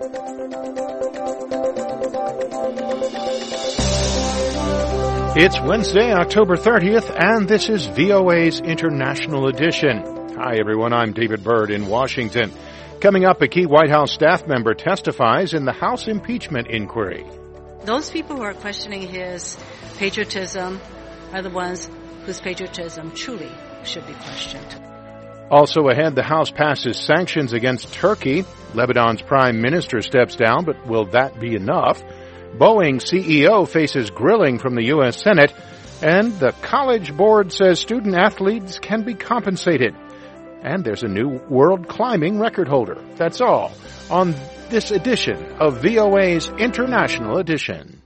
It's Wednesday, October 30th, and this is VOA's International Edition. Hi, everyone. I'm David Byrd in Washington. Coming up, a key White House staff member testifies in the House impeachment inquiry. Those people who are questioning his patriotism are the ones whose patriotism truly should be questioned. Also ahead, the House passes sanctions against Turkey. Lebanon's prime minister steps down, but will that be enough? Boeing CEO faces grilling from the U.S. Senate, and the College Board says student athletes can be compensated. And there's a new world climbing record holder. That's all on this edition of VOA's International Edition.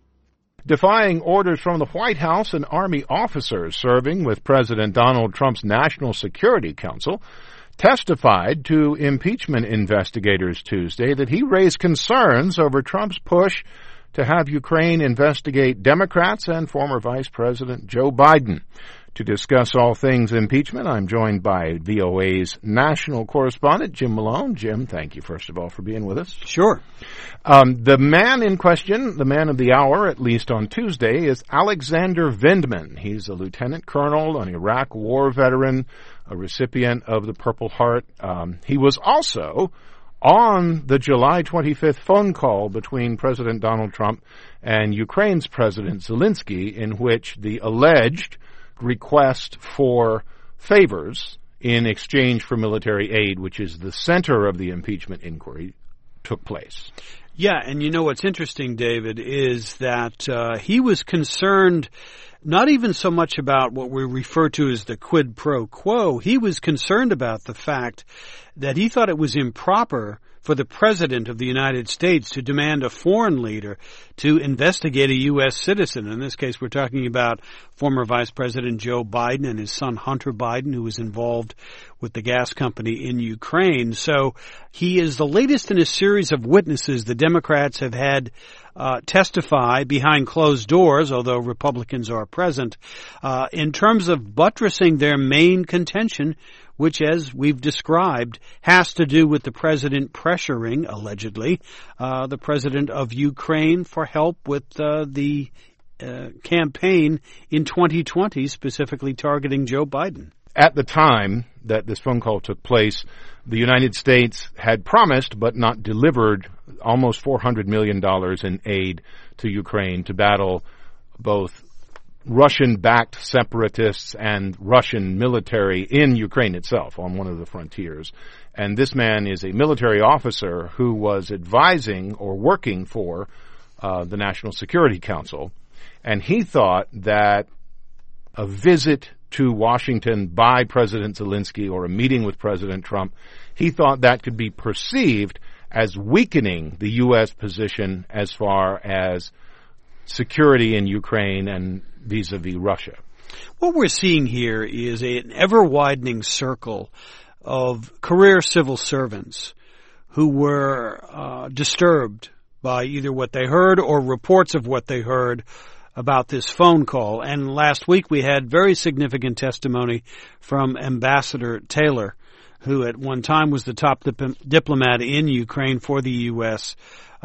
Defying orders from the White House, an Army officer serving with President Donald Trump's National Security Council testified to impeachment investigators Tuesday that he raised concerns over Trump's push to have Ukraine investigate Democrats and former Vice President Joe Biden. To discuss all things impeachment, I'm joined by VOA's national correspondent, Jim Malone. Jim, thank you, first of all, for being with us. Sure. The man in question, the man of the hour, at least on Tuesday, is Alexander Vindman. He's a lieutenant colonel, an Iraq war veteran, a recipient of the Purple Heart. He was also on the July 25th phone call between President Donald Trump and Ukraine's President Zelensky, in which the alleged request for favors in exchange for military aid, which is the center of the impeachment inquiry, took place. Yeah, and you know what's interesting, David, is that he was concerned not even so much about what we refer to as the quid pro quo. He was concerned about the fact that he thought it was improper for the President of the United States to demand a foreign leader to investigate a U.S. citizen. In this case, we're talking about former Vice President Joe Biden and his son Hunter Biden, who was involved with the gas company in Ukraine. So he is the latest in a series of witnesses the Democrats have had testify behind closed doors, although Republicans are present, in terms of buttressing their main contention, which, as we've described, has to do with the president pressuring, allegedly, the president of Ukraine for help with the campaign in 2020, specifically targeting Joe Biden. At the time that this phone call took place, the United States had promised but not delivered almost $400 million in aid to Ukraine to battle both Russian-backed separatists and Russian military in Ukraine itself on one of the frontiers. And this man is a military officer who was advising or working for the National Security Council. And he thought that a visit to Washington by President Zelensky or a meeting with President Trump, he thought that could be perceived as weakening the U.S. position as far as security in Ukraine and vis-a-vis Russia. What we're seeing here is an ever-widening circle of career civil servants who were disturbed by either what they heard or reports of what they heard about this phone call. And last week we had very significant testimony from Ambassador Taylor, who at one time was the top diplomat in Ukraine for the U.S.,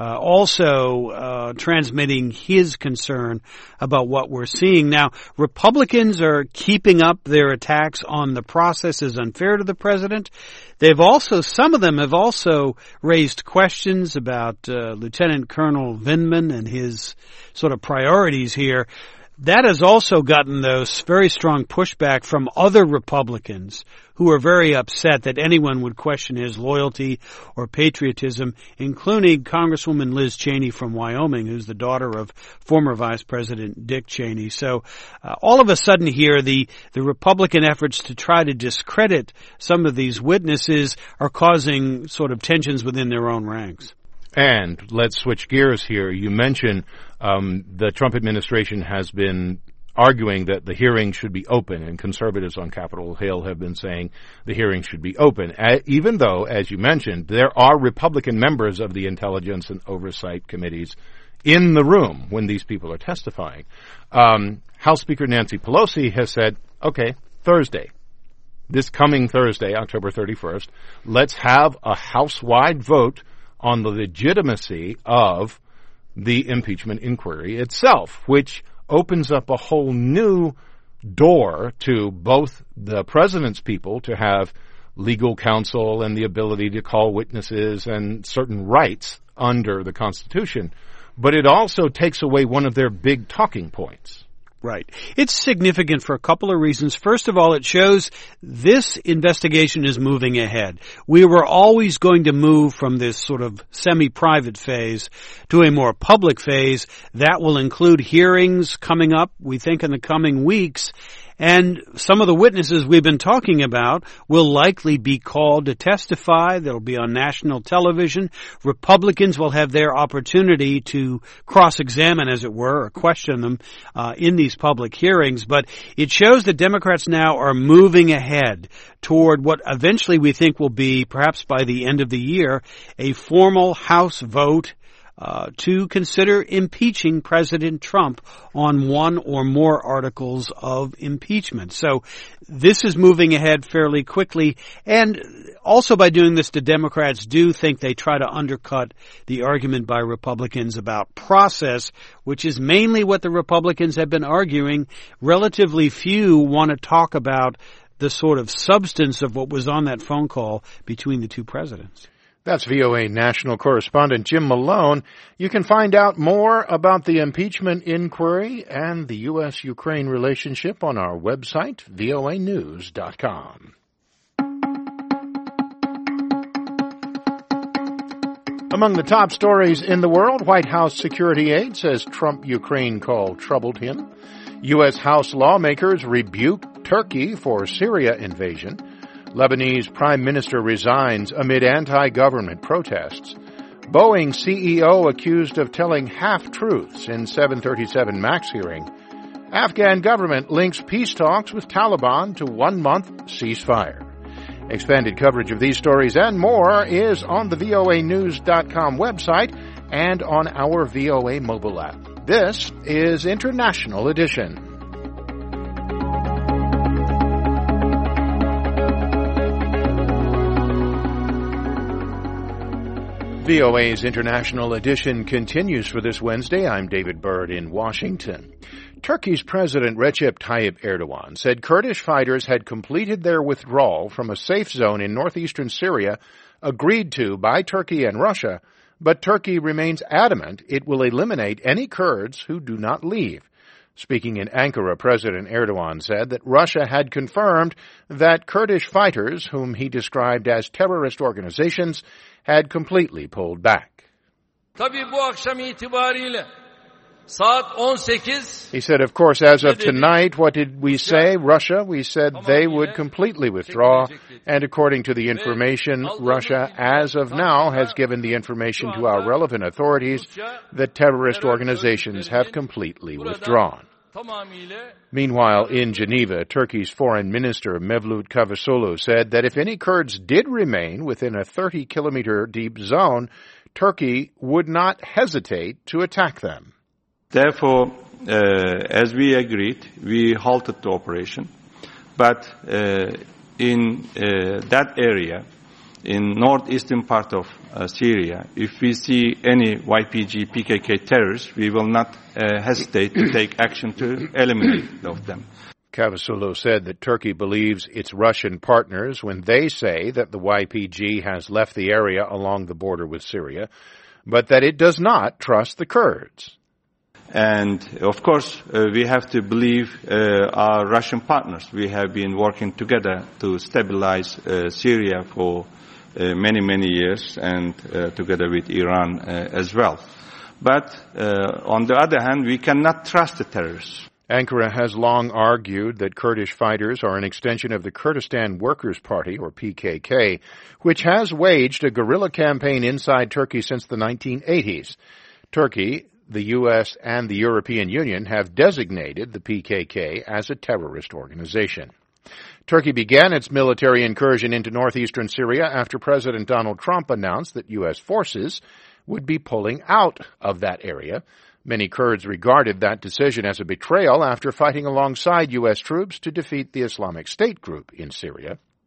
also transmitting his concern about what we're seeing. Now, Republicans are keeping up their attacks on the process as unfair to the president. Some of them have also raised questions about Lieutenant Colonel Vindman and his sort of priorities here. That has also gotten those very strong pushback from other Republicans who are very upset that anyone would question his loyalty or patriotism, including Congresswoman Liz Cheney from Wyoming, who's the daughter of former Vice President Dick Cheney. So all of a sudden here, the Republican efforts to try to discredit some of these witnesses are causing sort of tensions within their own ranks. And let's switch gears here. You mentioned the Trump administration has been arguing that the hearing should be open, and conservatives on Capitol Hill have been saying the hearing should be open, even though, as you mentioned, there are Republican members of the Intelligence and Oversight Committees in the room when these people are testifying. House Speaker Nancy Pelosi has said, okay, Thursday, this coming Thursday, October 31st, let's have a House-wide vote on the legitimacy of the impeachment inquiry itself, which opens up a whole new door to both the president's people to have legal counsel and the ability to call witnesses and certain rights under the Constitution. But it also takes away one of their big talking points. Right. It's significant for a couple of reasons. First of all, it shows this investigation is moving ahead. We were always going to move from this sort of semi-private phase to a more public phase. That will include hearings coming up, we think, in the coming weeks. And some of the witnesses we've been talking about will likely be called to testify. They'll be on national television. Republicans will have their opportunity to cross-examine, as it were, or question them in these public hearings. But it shows that Democrats now are moving ahead toward what eventually we think will be, perhaps by the end of the year, a formal House vote to consider impeaching President Trump on one or more articles of impeachment. So this is moving ahead fairly quickly. And also by doing this, the Democrats do think they try to undercut the argument by Republicans about process, which is mainly what the Republicans have been arguing. Relatively few want to talk about the sort of substance of what was on that phone call between the two presidents. That's VOA national correspondent Jim Malone. You can find out more about the impeachment inquiry and the U.S.-Ukraine relationship on our website, voanews.com. Among the top stories in the world, White House security aide says Trump-Ukraine call troubled him. U.S. House lawmakers rebuke Turkey for Syria invasion. Lebanese Prime Minister resigns amid anti-government protests. Boeing CEO accused of telling half-truths in 737 MAX hearing. Afghan government links peace talks with Taliban to 1-month ceasefire. Expanded coverage of these stories and more is on the voanews.com website and on our VOA mobile app. This is International Edition. VOA's International Edition continues for this Wednesday. I'm David Byrd in Washington. Turkey's President Recep Tayyip Erdogan said Kurdish fighters had completed their withdrawal from a safe zone in northeastern Syria agreed to by Turkey and Russia, but Turkey remains adamant it will eliminate any Kurds who do not leave. Speaking in Ankara, President Erdogan said that Russia had confirmed that Kurdish fighters, whom he described as terrorist organizations, had completely pulled back. He said, of course, as of tonight, what did we say? Russia, we said they would completely withdraw. And according to the information, Russia, as of now, has given the information to our relevant authorities that terrorist organizations have completely withdrawn. Meanwhile, in Geneva, Turkey's Foreign Minister Mevlut Cavusoglu said that if any Kurds did remain within a 30-kilometer deep zone, Turkey would not hesitate to attack them. Therefore, as we agreed, we halted the operation. But in that area, in northeastern part of Syria, if we see any YPG, PKK terrorists, we will not hesitate to take action to eliminate them. Cavusoglu said that Turkey believes its Russian partners when they say that the YPG has left the area along the border with Syria, but that it does not trust the Kurds. And, of course, we have to believe our Russian partners. We have been working together to stabilize Syria for many years, and together with Iran as well. But on the other hand, we cannot trust the terrorists. Ankara has long argued that Kurdish fighters are an extension of the Kurdistan Workers' Party, or PKK, which has waged a guerrilla campaign inside Turkey since the 1980s. Turkey, the U.S., and the European Union have designated the PKK as a terrorist organization. Turkey began its military incursion into northeastern Syria after President Donald Trump announced that U.S. forces would be pulling out of that area. Many Kurds regarded that decision as a betrayal after fighting alongside U.S. troops to defeat the Islamic State group in Syria.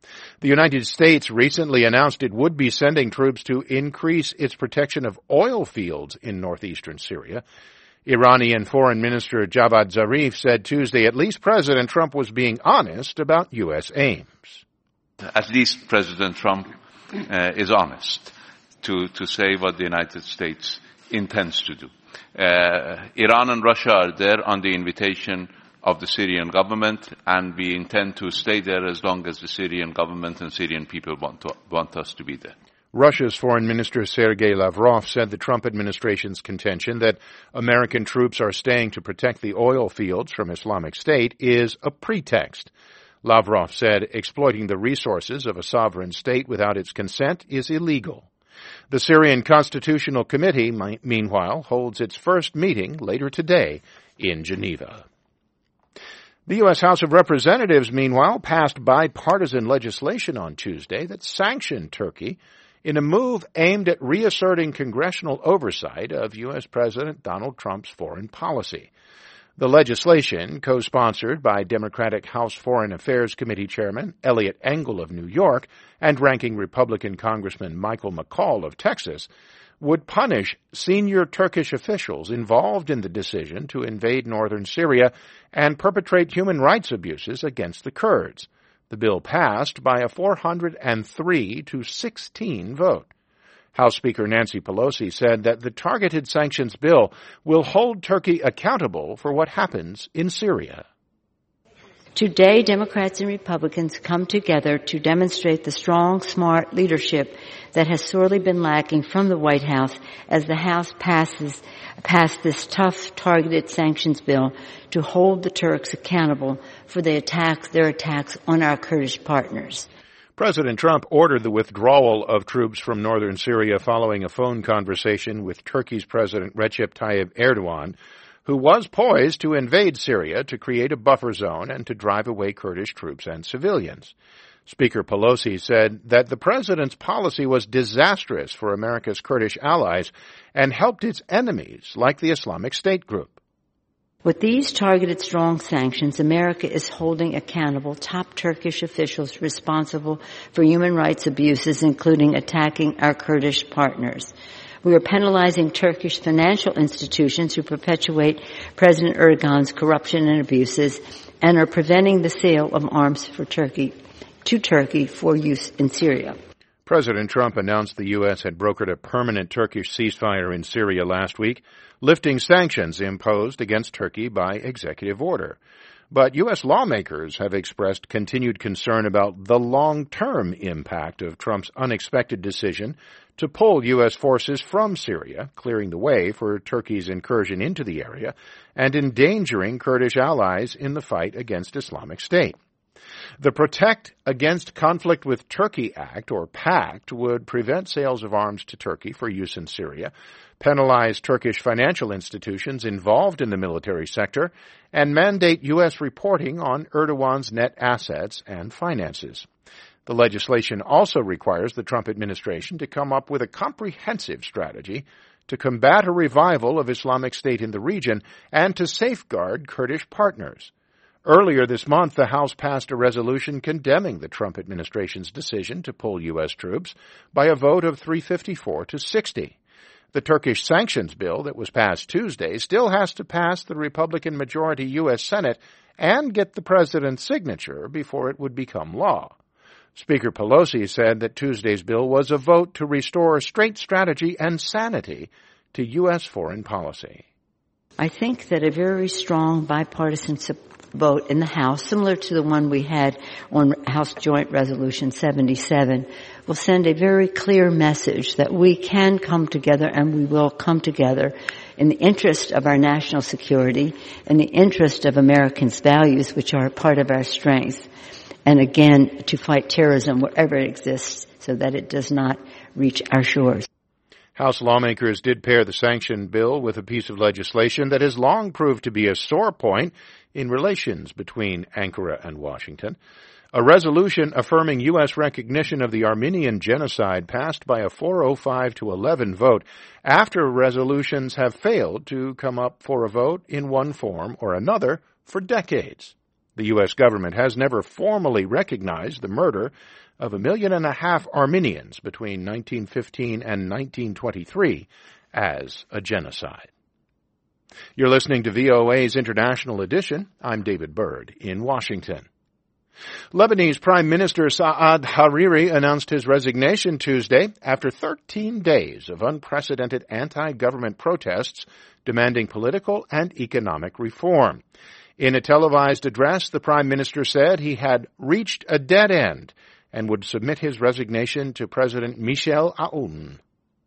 The United States recently announced it would be sending troops to increase its protection of oil fields in northeastern Syria. Iranian Foreign Minister Javad Zarif said Tuesday at least President Trump was being honest about U.S. aims. At least President Trump is honest to say what the United States intends to do. Iran and Russia are there on the invitation of the Syrian government, and we intend to stay there as long as the Syrian government and Syrian people want us to be there. Russia's Foreign Minister Sergei Lavrov said the Trump administration's contention that American troops are staying to protect the oil fields from Islamic State is a pretext. Lavrov said exploiting the resources of a sovereign state without its consent is illegal. The Syrian Constitutional Committee, meanwhile, holds its first meeting later today in Geneva. The U.S. House of Representatives, meanwhile, passed bipartisan legislation on Tuesday that sanctioned Turkey in a move aimed at reasserting congressional oversight of U.S. President Donald Trump's foreign policy. The legislation, co-sponsored by Democratic House Foreign Affairs Committee Chairman Eliot Engel of New York and ranking Republican Congressman Michael McCaul of Texas, would punish senior Turkish officials involved in the decision to invade northern Syria and perpetrate human rights abuses against the Kurds. The bill passed by a 403-16 vote. House Speaker Nancy Pelosi said that the targeted sanctions bill will hold Turkey accountable for what happens in Syria. Today, Democrats and Republicans come together to demonstrate the strong, smart leadership that has sorely been lacking from the White House as the House passed this tough, targeted sanctions bill to hold the Turks accountable for their attacks on our Kurdish partners. President Trump ordered the withdrawal of troops from northern Syria following a phone conversation with Turkey's President Recep Tayyip Erdogan, who was poised to invade Syria to create a buffer zone and to drive away Kurdish troops and civilians. Speaker Pelosi said that the president's policy was disastrous for America's Kurdish allies and helped its enemies, like the Islamic State group. With these targeted strong sanctions, America is holding accountable top Turkish officials responsible for human rights abuses, including attacking our Kurdish partners. We are penalizing Turkish financial institutions who perpetuate President Erdogan's corruption and abuses and are preventing the sale of arms to Turkey for use in Syria. President Trump announced the U.S. had brokered a permanent Turkish ceasefire in Syria last week, lifting sanctions imposed against Turkey by executive order. But U.S. lawmakers have expressed continued concern about the long-term impact of Trump's unexpected decision to pull U.S. forces from Syria, clearing the way for Turkey's incursion into the area and endangering Kurdish allies in the fight against Islamic State. The Protect Against Conflict with Turkey Act, or PACT, would prevent sales of arms to Turkey for use in Syria, penalize Turkish financial institutions involved in the military sector, and mandate U.S. reporting on Erdogan's net assets and finances. The legislation also requires the Trump administration to come up with a comprehensive strategy to combat a revival of Islamic State in the region and to safeguard Kurdish partners. Earlier this month, the House passed a resolution condemning the Trump administration's decision to pull U.S. troops by a vote of 354-60. The Turkish sanctions bill that was passed Tuesday still has to pass the Republican-majority U.S. Senate and get the president's signature before it would become law. Speaker Pelosi said that Tuesday's bill was a vote to restore straight strategy and sanity to U.S. foreign policy. I think that a very strong bipartisan vote in the House, similar to the one we had on House Joint Resolution 77, will send a very clear message that we can come together and we will come together in the interest of our national security, in the interest of Americans' values, which are a part of our strength, and again, to fight terrorism wherever it exists so that it does not reach our shores. House lawmakers did pair the sanction bill with a piece of legislation that has long proved to be a sore point in relations between Ankara and Washington. A resolution affirming U.S. recognition of the Armenian genocide passed by a 405-11 vote after resolutions have failed to come up for a vote in one form or another for decades. The U.S. government has never formally recognized the murder of 1.5 million Armenians between 1915 and 1923 as a genocide. You're listening to VOA's International Edition. I'm David Byrd in Washington. Lebanese Prime Minister Saad Hariri announced his resignation Tuesday after 13 days of unprecedented anti-government protests demanding political and economic reform. In a televised address, the Prime Minister said he had reached a dead end and would submit his resignation to President Michel Aoun.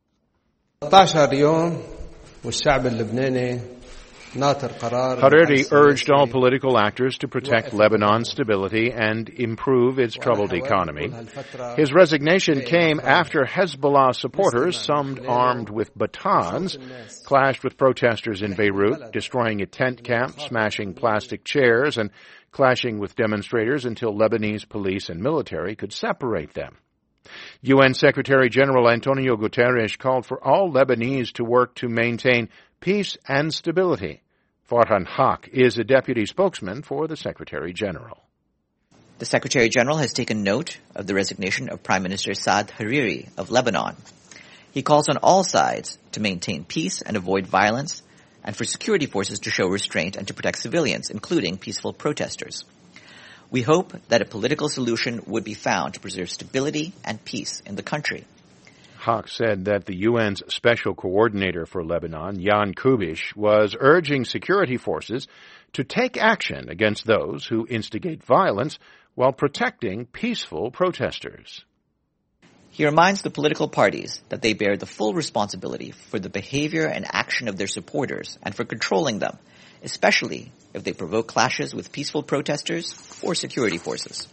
Hariri urged all political actors to protect Lebanon's stability and improve its troubled economy. His resignation came after Hezbollah supporters, some armed with batons, clashed with protesters in Beirut, destroying a tent camp, smashing plastic chairs, and clashing with demonstrators until Lebanese police and military could separate them. UN Secretary General Antonio Guterres called for all Lebanese to work to maintain peace and stability. Farhan Haq is a deputy spokesman for the Secretary General. The Secretary General has taken note of the resignation of Prime Minister Saad Hariri of Lebanon. He calls on all sides to maintain peace and avoid violence, and for security forces to show restraint and to protect civilians, including peaceful protesters. We hope that a political solution would be found to preserve stability and peace in the country. Haq said that the UN's Special Coordinator for Lebanon, Jan Kubish, was urging security forces to take action against those who instigate violence while protecting peaceful protesters. He reminds the political parties that they bear the full responsibility for the behavior and action of their supporters and for controlling them, especially if they provoke clashes with peaceful protesters or security forces.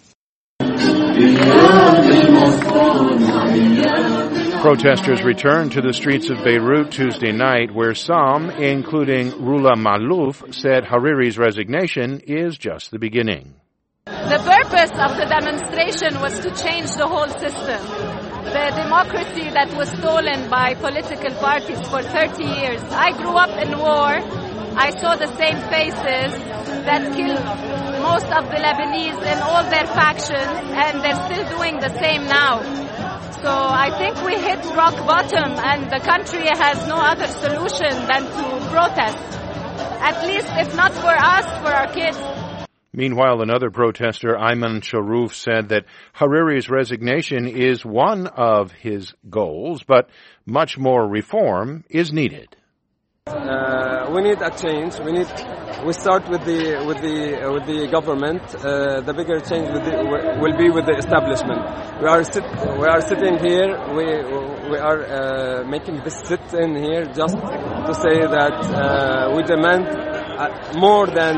Protesters returned to the streets of Beirut Tuesday night, where some, including Rula Malouf, said Hariri's resignation is just the beginning. The purpose of the demonstration was to change the whole system. The democracy that was stolen by political parties for 30 years. I grew up in war. I saw the same faces that killed most of the Lebanese in all their factions, and they're still doing the same now. So I think we hit rock bottom, and the country has no other solution than to protest. At least, if not for us, for our kids. Meanwhile, another protester, Ayman Sharouf, said that Hariri's resignation is one of his goals, but much more reform is needed. We need a change. We start with the government. The bigger change will be with the establishment. We are sitting here. We are making this sit-in here just to say that we demand more than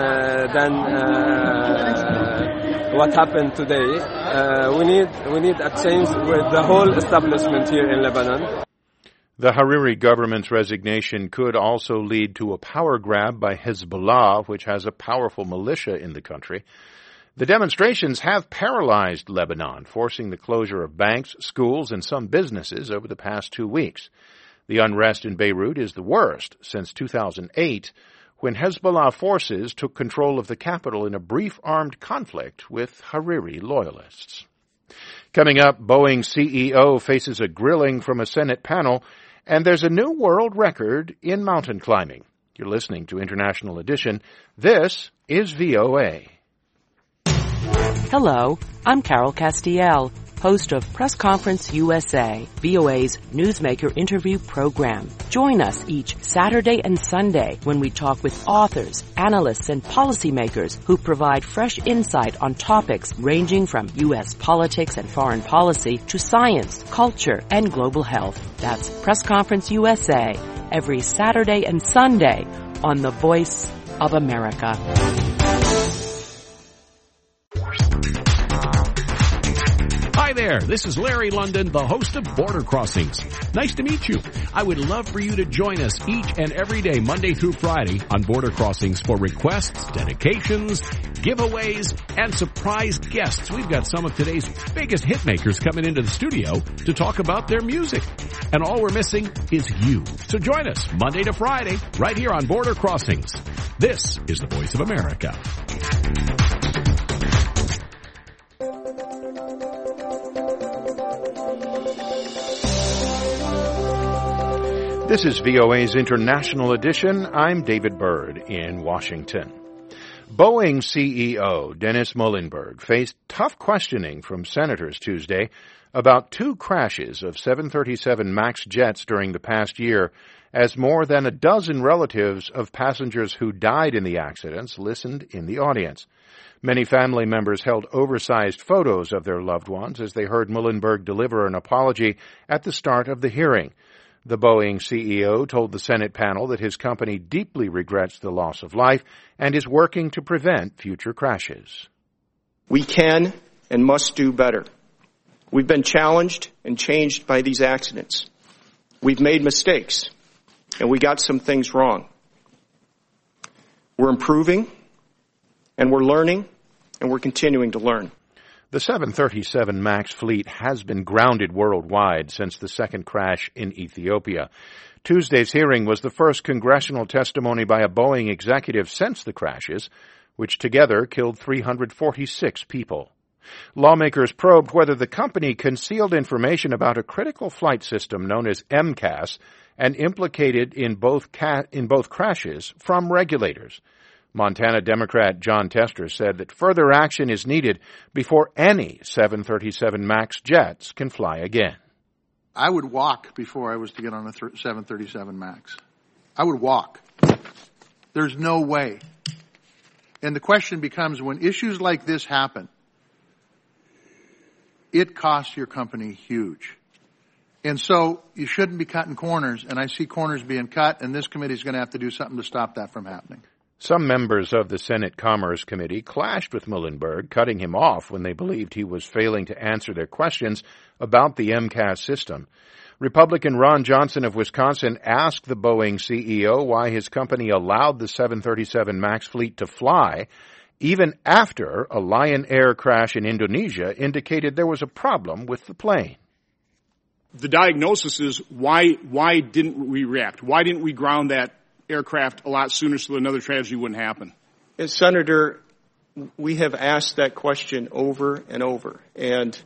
what happened today. We need a change with the whole establishment here in Lebanon. The Hariri government's resignation could also lead to a power grab by Hezbollah, which has a powerful militia in the country. The demonstrations have paralyzed Lebanon, forcing the closure of banks, schools, and some businesses over the past 2 weeks. The unrest in Beirut is the worst since 2008, when Hezbollah forces took control of the capital in a brief armed conflict with Hariri loyalists. Coming up, Boeing CEO faces a grilling from a Senate panel, and there's a new world record in mountain climbing. You're listening to International Edition. This is VOA. Hello, I'm Carol Castiel, host of Press Conference USA, VOA's newsmaker interview program. Join us each Saturday and Sunday when we talk with authors, analysts, and policymakers who provide fresh insight on topics ranging from U.S. politics and foreign policy to science, culture, and global health. That's Press Conference USA, every Saturday and Sunday on The Voice of America. Hi there, this is Larry London, the host of Border Crossings. Nice to meet you. I would love for you to join us each and every day, Monday through Friday, on Border Crossings for requests, dedications, giveaways, and surprise guests. We've got some of today's biggest hitmakers coming into the studio to talk about their music. And all we're missing is you. So join us Monday to Friday, right here on Border Crossings. This is the Voice of America. This is VOA's International Edition. I'm David Byrd in Washington. Boeing CEO Dennis Muilenburg faced tough questioning from senators Tuesday about 2 crashes of 737 MAX jets during the past year, as more than a dozen relatives of passengers who died in the accidents listened in the audience. Many family members held oversized photos of their loved ones as they heard Muilenburg deliver an apology at the start of the hearing. The Boeing CEO told the Senate panel that his company deeply regrets the loss of life and is working to prevent future crashes. We can and must do better. We've been challenged and changed by these accidents. We've made mistakes, and we got some things wrong. We're improving, and we're learning, and we're continuing to learn. The 737 MAX fleet has been grounded worldwide since the second crash in Ethiopia. Tuesday's hearing was the first congressional testimony by a Boeing executive since the crashes, which together killed 346 people. Lawmakers probed whether the company concealed information about a critical flight system known as MCAS and implicated in both crashes from regulators. Montana Democrat John Tester said that further action is needed before any 737 MAX jets can fly again. I would walk before I was to get on a 737 MAX. I would walk. There's no way. And the question becomes, when issues like this happen, it costs your company huge. And so you shouldn't be cutting corners, and I see corners being cut, and this committee is going to have to do something to stop that from happening. Some members of the Senate Commerce Committee clashed with Muilenburg, cutting him off when they believed he was failing to answer their questions about the MCAS system. Republican Ron Johnson of Wisconsin asked the Boeing CEO why his company allowed the 737 MAX fleet to fly, even after a Lion Air crash in Indonesia indicated there was a problem with the plane. The diagnosis is why didn't we react? Why didn't we ground that aircraft a lot sooner so another tragedy wouldn't happen? And Senator, we have asked that question over and over. And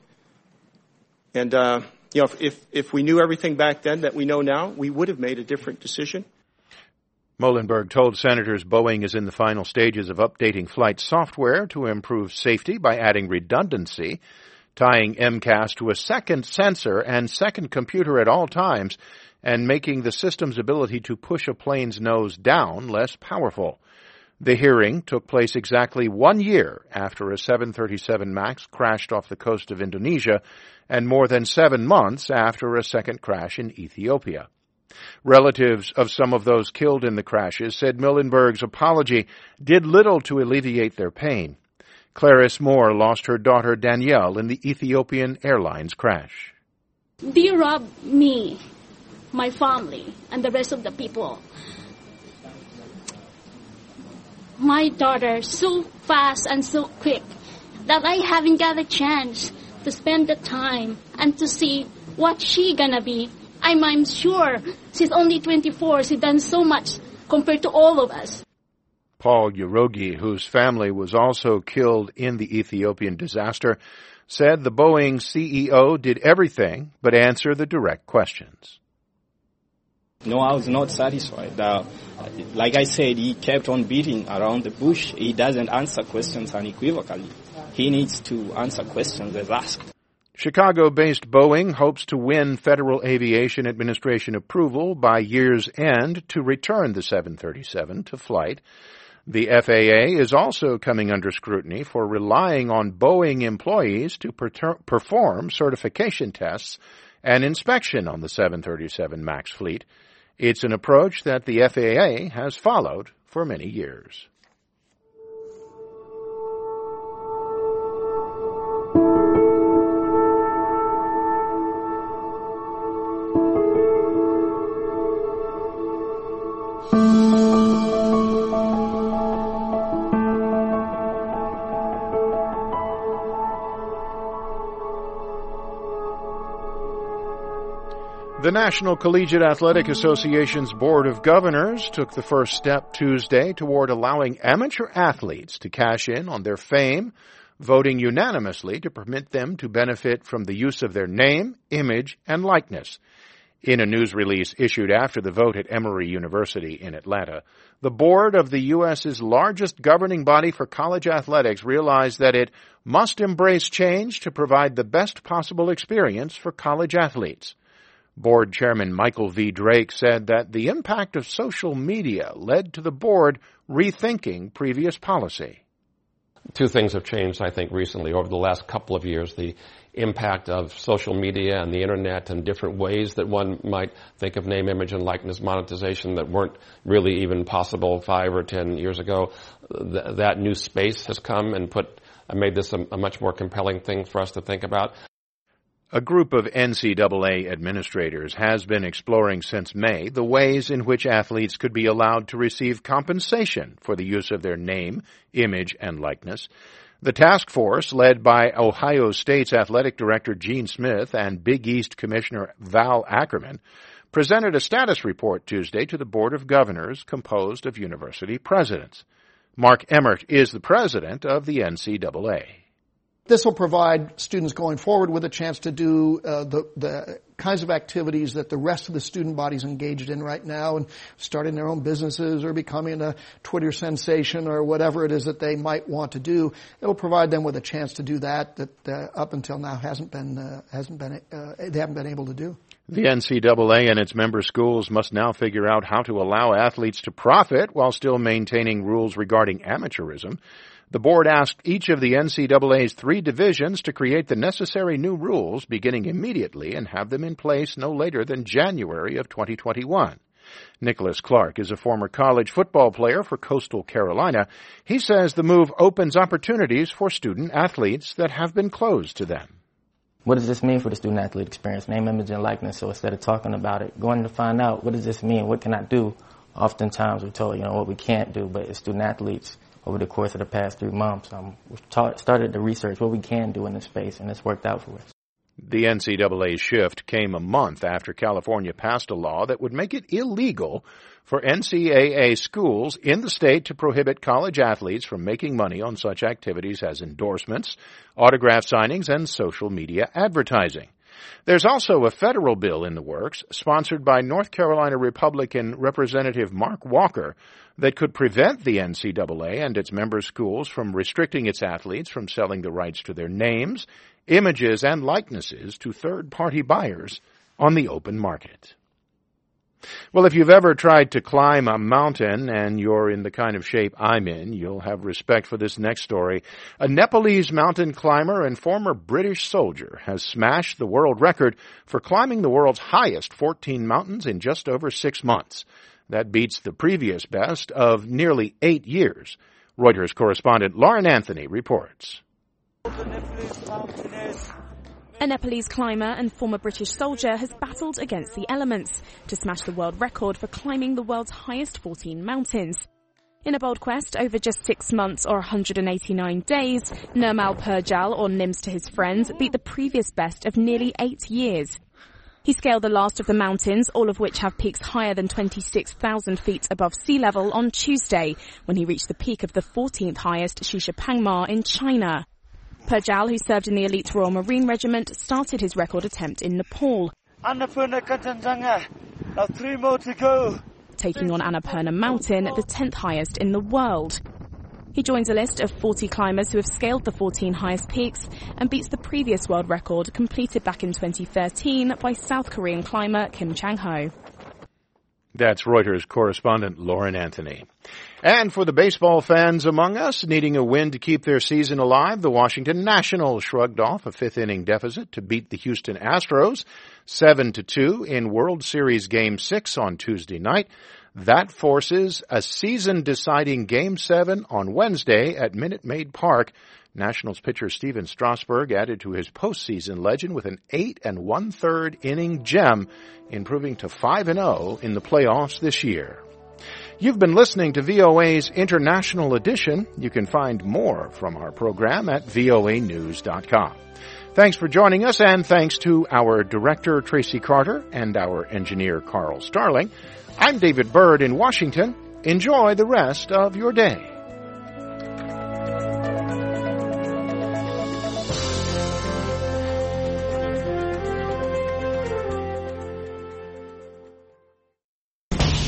if we knew everything back then that we know now, we would have made a different decision. Muilenburg told senators Boeing is in the final stages of updating flight software to improve safety by adding redundancy, tying MCAS to a second sensor and second computer at all times, and making the system's ability to push a plane's nose down less powerful. The hearing took place exactly 1 year after a 737 MAX crashed off the coast of Indonesia and more than 7 months after a second crash in Ethiopia. Relatives of some of those killed in the crashes said Muilenburg's apology did little to alleviate their pain. Clarice Moore lost her daughter Danielle in the Ethiopian Airlines crash. They robbed me, my family, and the rest of the people. My daughter so fast and so quick that I haven't got a chance to spend the time and to see what she gonna be. I'm sure she's only 24. She's done so much compared to all of us. Paul Yorogi, whose family was also killed in the Ethiopian disaster, said the Boeing CEO did everything but answer the direct questions. No, I was not satisfied. Like I said, he kept on beating around the bush. He doesn't answer questions unequivocally. He needs to answer questions as asked. Chicago-based Boeing hopes to win Federal Aviation Administration approval by year's end to return the 737 to flight. The FAA is also coming under scrutiny for relying on Boeing employees to perform certification tests and inspection on the 737 MAX fleet. It's an approach that the FAA has followed for many years. The National Collegiate Athletic Association's Board of Governors took the first step Tuesday toward allowing amateur athletes to cash in on their fame, voting unanimously to permit them to benefit from the use of their name, image, and likeness. In a news release issued after the vote at Emory University in Atlanta, the board of the U.S.'s largest governing body for college athletics realized that it must embrace change to provide the best possible experience for college athletes. Board Chairman Michael V. Drake said that the impact of social media led to the board rethinking previous policy. Two things have changed, I think, recently over the last couple of years. The impact of social media and the internet and different ways that one might think of name, image, and likeness monetization that weren't really even possible 5 or 10 years ago. That new space has come and made this a much more compelling thing for us to think about. A group of NCAA administrators has been exploring since May the ways in which athletes could be allowed to receive compensation for the use of their name, image, and likeness. The task force, led by Ohio State's athletic director Gene Smith and Big East Commissioner Val Ackerman, presented a status report Tuesday to the Board of Governors composed of university presidents. Mark Emmert is the president of the NCAA. This will provide students going forward with a chance to do the kinds of activities that the rest of the student body is engaged in right now, and starting their own businesses or becoming a Twitter sensation or whatever it is that they might want to do. It'll provide them with a chance to do that up until now they haven't been able to do. The NCAA and its member schools must now figure out how to allow athletes to profit while still maintaining rules regarding amateurism. The board asked each of the NCAA's 3 divisions to create the necessary new rules beginning immediately and have them in place no later than January of 2021. Nicholas Clark is a former college football player for Coastal Carolina. He says the move opens opportunities for student athletes that have been closed to them. What does this mean for the student-athlete experience? Name, image, and likeness. So instead of talking about it, going to find out, what does this mean? What can I do? Oftentimes we're told, what we can't do, but as student-athletes, over the course of the past 3 months, we've started to research what we can do in this space, and it's worked out for us. The NCAA's shift came a month after California passed a law that would make it illegal for NCAA schools in the state to prohibit college athletes from making money on such activities as endorsements, autograph signings, and social media advertising. There's also a federal bill in the works, sponsored by North Carolina Republican Representative Mark Walker, that could prevent the NCAA and its member schools from restricting its athletes from selling the rights to their names, images, and likenesses to third-party buyers on the open market. Well, if you've ever tried to climb a mountain and you're in the kind of shape I'm in, you'll have respect for this next story. A Nepalese mountain climber and former British soldier has smashed the world record for climbing the world's highest 14 mountains in just over 6 months. That beats the previous best of nearly 8 years. Reuters correspondent Lauren Anthony reports. A Nepalese climber and former British soldier has battled against the elements to smash the world record for climbing the world's highest 14 mountains. In a bold quest over just 6 months or 189 days, Nirmal Purjal, or Nims to his friends, beat the previous best of nearly 8 years. He scaled the last of the mountains, all of which have peaks higher than 26,000 feet above sea level, on Tuesday, when he reached the peak of the 14th highest Shishapangma in China. Purjal, who served in the elite Royal Marine Regiment, started his record attempt in Nepal. Annapurna Kanchenjunga, now 3 more to go. Taking on Annapurna Mountain, the 10th highest in the world. He joins a list of 40 climbers who have scaled the 14 highest peaks and beats the previous world record completed back in 2013 by South Korean climber Kim Chang-ho. That's Reuters correspondent Lauren Anthony. And for the baseball fans among us needing a win to keep their season alive, the Washington Nationals shrugged off a 5th-inning deficit to beat the Houston Astros 7-2 in World Series Game 6 on Tuesday night. That forces a season-deciding Game 7 on Wednesday at Minute Maid Park. Nationals pitcher Steven Strasburg added to his postseason legend with an 8 1/3 inning gem, improving to 5-0 in the playoffs this year. You've been listening to VOA's International Edition. You can find more from our program at voanews.com. Thanks for joining us, and thanks to our director, Tracy Carter, and our engineer, Carl Starling. I'm David Byrd in Washington. Enjoy the rest of your day.